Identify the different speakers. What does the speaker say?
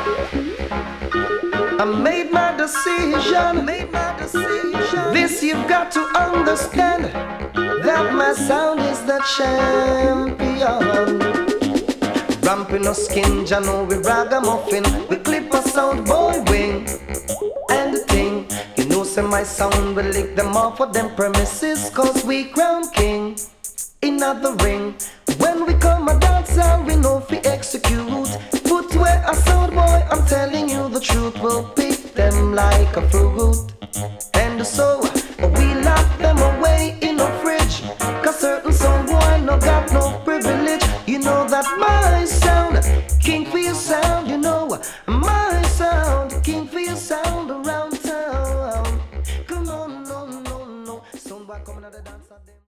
Speaker 1: I made my decision. This you've got to understand, that my sound is the champion. Ramping no skin, ya know we ragamuffin. We clip a sound boy wing. And the thing, you know say my sound will lick them off for them premises. Cause we crown king in the ring. When we come a dance out, we know we execute. Put where a sound boy, I'm telling you the truth, will pick them like a fruit.